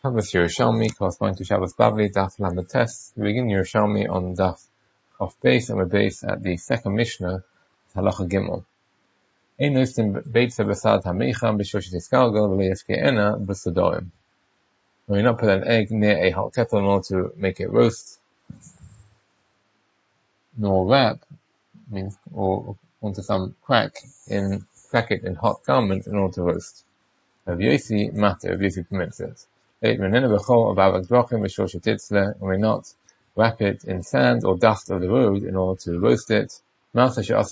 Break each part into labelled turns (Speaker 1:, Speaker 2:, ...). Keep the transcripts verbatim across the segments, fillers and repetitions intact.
Speaker 1: Shabbos Yerushalmi corresponding to Shabbos Bavli, Daf Lamed Tes. We begin Yerushalmi on Daf of base, and we're based at the second Mishnah, Halacha Gimel. Ein noistim beitza b'sad ha'meicha b'shor shetiskalgal v'lo yefke'ena b'sudoim. When you not put an egg near a hot kettle in order to make it roast, nor wrap, means, or onto some crack in, crack it in hot garment in order to roast. Rav Yosi matter, Rav Yosi permits it. And we not wrap it in sand or dust of the road in order to roast it. A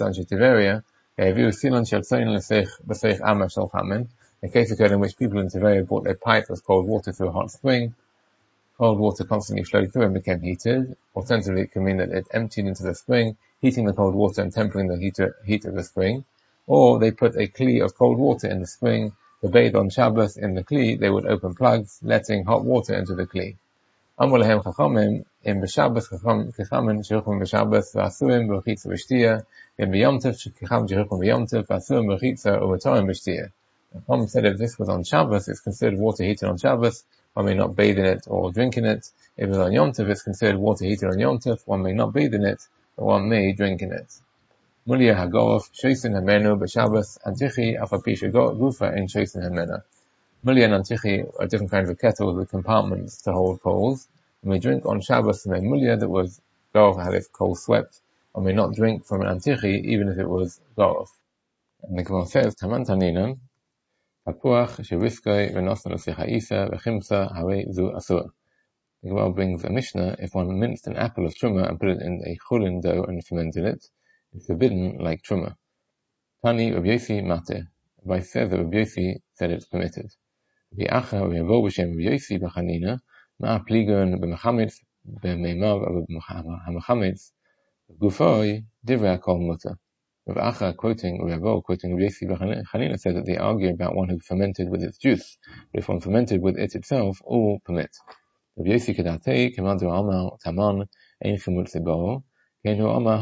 Speaker 1: case occurred in which people in Tiberia brought their pipe of cold water through a hot spring. Cold water constantly flowed through and became heated. Alternatively, it can mean that it emptied into the spring, heating the cold water and tempering the heat of the spring. Or they put a kli of cold water in the spring. To bathe on Shabbos in the kli, they would open plugs, letting hot water into the kli. Amar lahem chachamim, in b'Shabbos chachamim shechuchim b'Shabbos v'asurim b'rechitza b'shtiya, in b'Yom Tov shechacham shechuchim b'Yom Tov v'asurim b'rechitza u'matorim b'shtiya. Chachamim said if this was on Shabbos, it's considered water heated on Shabbos, one may not bathe in it or drink in it. If it's on Yom Tov, it's considered water heated on Yom Tov, one may not bathe in it, but one may drink in it. Mulia hagorof shoisin hamenu b'Shabbos antichi afapisha gufa in shoisin hamena. Mulia and antichi are different kinds of kettles with compartments to hold coals. And we drink on Shabbos from a mulia that was gorof, had its coal swept, and we not drink from an antichi even if it was gorof. And the Gemara says taman taninan tapuach sheviskoi v'nosan l'sicha isa v'chimsa hawei zu asur. The Gemara brings a Mishnah: if one minced an apple of truma and put it in a chulin dough and fermented it, it's forbidden like truma. Tani Rav Yosi mate. Rabbi says that Rav Yosi said it's permitted. The Acha Rav Yavo b'shem Rav Yosi b'chanina ma'a pligon b'mechametz b'meimav ha'mechametz gufoi divrei kol muta. Rav Acha quoting Rav Yavo quoting Rav Yosi b'chanina said that they argue about one who fermented with its juice, but if one fermented with it itself, all permit. Rav Yosi kedatei kemadu alma taman ein chemutz bo. Rav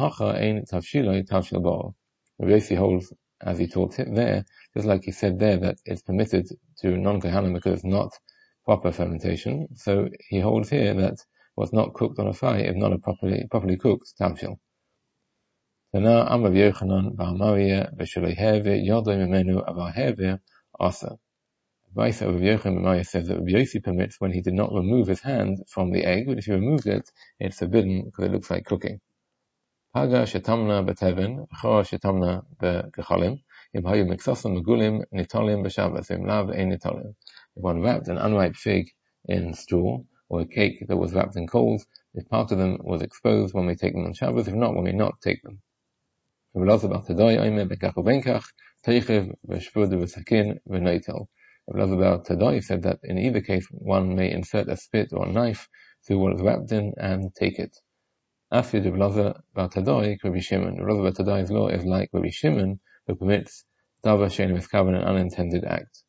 Speaker 1: Yosi holds, as he taught it there, just like he said there, that it's permitted to non-kohanim because it's not proper fermentation. So he holds here that what's not cooked on a fire is not a properly properly cooked tavshil. So now, Am Rav Yochanan ba'Amariya v'sheloi hever yodoi memenu avar hever asa. Advice of Rav Yochanan ba'Amariya says that Rav Yosi permits when he did not remove his hand from the egg, but if he removed it, it's forbidden because it looks like cooking. Haga shetamna beteven, chora shetamna begechalim, im hayu miksosim megulim nitolim b'Shabbos, im lav ein nitolim. If one wrapped an unripe fig in straw, or a cake that was wrapped in coals, if part of them was exposed, one may take them on Shabbos, if not, one may not take them. Rav Elazar bar Tadai omer bekach ubenkach, teichiv v'shvud v'sakin v'noitel. Rav Elazar bar Tadai said that in either case, one may insert a spit or a knife through what is wrapped in and take it. Afid Rav Elazar bar Tadai, Rabbi Shimon. Rav Elazar bar Tadai's law is like Rabbi Shimon, who permits davar she'eino miskaven, an unintended act.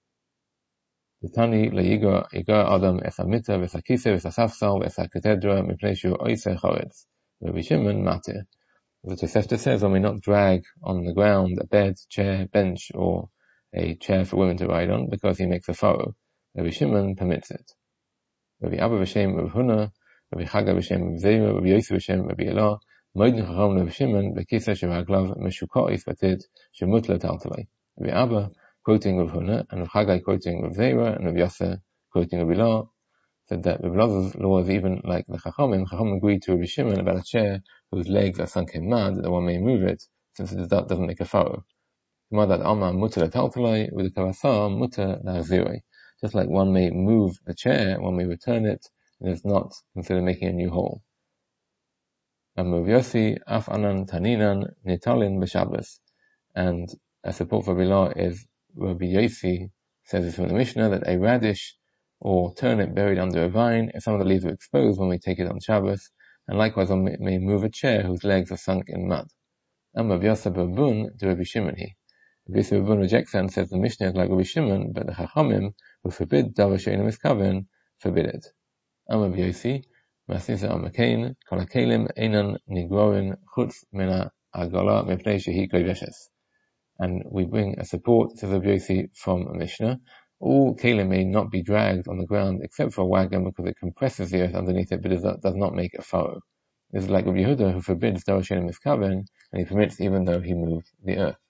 Speaker 1: Tani leyigar yigar adam es hamita v'es hakiseh v'es hasafsal v'es hakatedra mipnei shu oiseh choretz. Rabbi Shimon matir. The Tosefta says one may not drag on the ground a bed, chair, bench, or a chair for women to ride on because he makes a furrow. Rabbi Shimon permits it. Rabbi Abba v'shem Rav Huna, Rabbi Chaga b'shem Rav Zera, Rabbi Yosi b'shem Rabbi Elah, Moedin Chacham Rav Shimon, Bekisa shevaglav meshuka'is vatid shemutla taltalei. Rabbi Abba quoting Rav Huna, and Rav Chaga quoting Rav Zera, and Rav Yosi quoting Rabbi Elah, said that Rav Elazar's law is even like the Chachamim. Chachamim agreed to Rabbi Shimon about a chair whose legs are sunk in mud, that one may move it, since it doesn't make a furrow. That Alma muter taltalei with the Kavasar muter la'azirei. Just like one may move the chair, one may return it, and it's not considered making a new hole. And Rav Yosi af anan taninan nitalin b'Shabbos. And a support for Rabbi Elah is Rabbi Yosi says this from the Mishnah that a radish or turnip buried under a vine, if some of the leaves are exposed, one may take it on Shabbos, and likewise one may move a chair whose legs are sunk in mud. And Rav Yosi bar Bun to Rabbi Shimon he. Rabbi Yosi bar Bun rejects that and says the Mishnah is like Rabbi Shimon, but the Chachamim who forbid davar she'eino miskaven forbid it. And Rav Yosi Masisa Amakain Kol hakelim einan nigrorin chutz mena agala mipnei shehi koiveshes. And we bring a support to Rav Yosi from a Mishnah All kelim may not be dragged on the ground except for a wagon because it compresses the earth underneath it, but it does not make a furrow. This is like Rabbi Yehuda, who forbids Dor She'eino Miskaven, and he permits even though he moves the earth.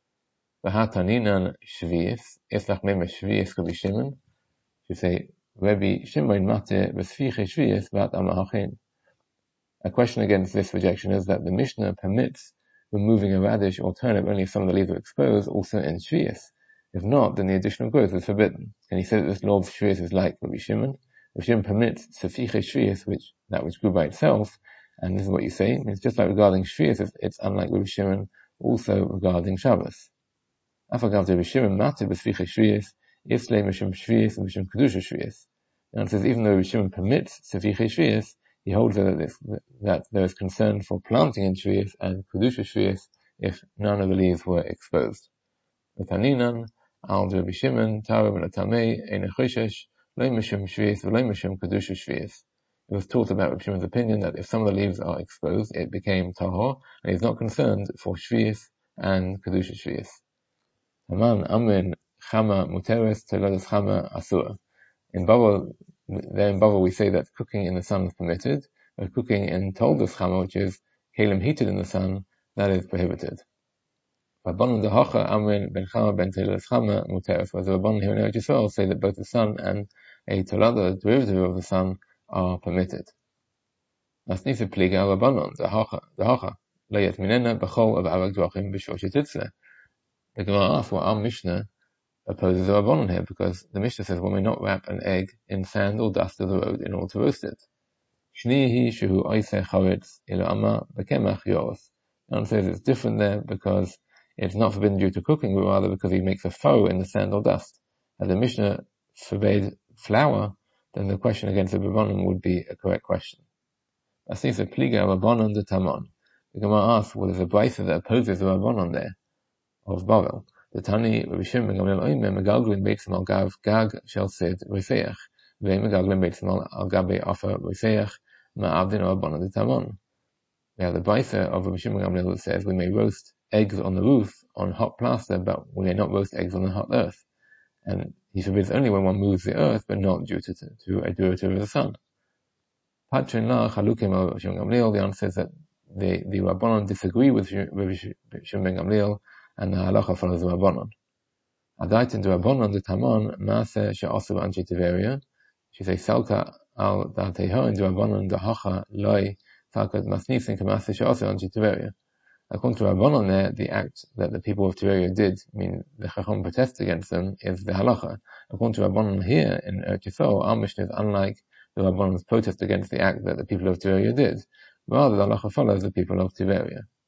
Speaker 1: V'hataninan shvius, islach mema shvius Rabbi Shimon, should say, Rabbi Shimon mate v'sfiche shvius vat amahachin. A question against this rejection is that the Mishnah permits removing a radish or turnip only if some of the leaves are exposed, also in shvius. If not, then the additional growth is forbidden. And he said that this law of shvius is like Rabbi Shimon. Rabbi Shimon permits sefiche shvius, which that which grew by itself, and this is what you say. It's just like regarding shvius, it's, it's unlike Rabbi Shimon, also regarding Shabbos. Afagav Rabbi Shimon matir b'sefiche shvius, islay mishum shvius and mishum kedusha shvius. And it says even though Rabbi Shimon permits sefiche shvius, he holds that, this, that there is concern for planting in shvius and kedusha shvius if none of the leaves were exposed. V'taninan al Rabbi Shimon tarav v'natamei ein choshesh lo mishum shvius v'lo mishum kedusha shvius. It was taught about Rabbi Shimon's opinion that if some of the leaves are exposed, it became tahor, and he is not concerned for shvius and kedusha shvius. Haman amrin chama muteres telodas chama asur. In Babel, there in Babel we say that cooking in the sun is permitted, but cooking in toldos chama, which is kelim heated in the sun, that is prohibited. Rabbanon dehacha amrin ben chama ben telodas chama muteres. Whereas the Rabbanon here in Eretz Yisrael say that both the sun and a tolada, derivative of the sun, are permitted. Nasnisa pliga Rabbanon dehacha dehacha leyet minena b'chol of avak dvachim b'shoshet titzle. The Gemara asks what our Mishnah opposes the Rabbanon here, because the Mishnah says one may not wrap an egg in sand or dust of the road in order to roast it. Shnihi shehu oiseh charetz ilo ama b'kemach yoros. And says it's different there because it's not forbidden due to cooking, but rather because he makes a furrow in the sand or dust. As the Mishnah forbade flour, then the question against the Rabbanon would be a correct question. Asisa pliga Rabbanon de Tamon. The Gemara asks, well, there's a brayso that opposes the Rabbanon there of Bavel. The Tani Rabbi Shimon ben Gamliel oimer megalglin beitzim al gav gag shel sid roseach v'ei megalglin beitzim al gabe afa roseach ma'avdin Rabbanon de Tamon. We have the brayso of Rabbi Shimon ben Gamliel that says we may roast eggs on the roof on hot plaster, but we may not roast eggs on the hot earth. And he forbids only when one moves the earth, but not due to, to a derivative of the sun. Patrin la chalukim of Shimon ben Gamliel, the answer is that the, the Rabbanon disagree with Rabbi Shimon ben Gamliel, and the halacha follows the Rabbanon. Adaitin the Rabbanon the Tamon maaseh she'asu anshei Tiberia. She says salka al dateho in the Rabbanon the hacha loy salka masnisin k'maaseh she'asu anshei Tiberia. According to Rabbanon there, the act that the people of Tiberia did, I mean the Chacham protest against them, is the halacha. According to Rabbanon here in Eretz Yisrael, our Mishnah is unlike the Rabbanon's protest against the act that the people of Tiberia did. Rather, the halacha follows the people of Tiberia.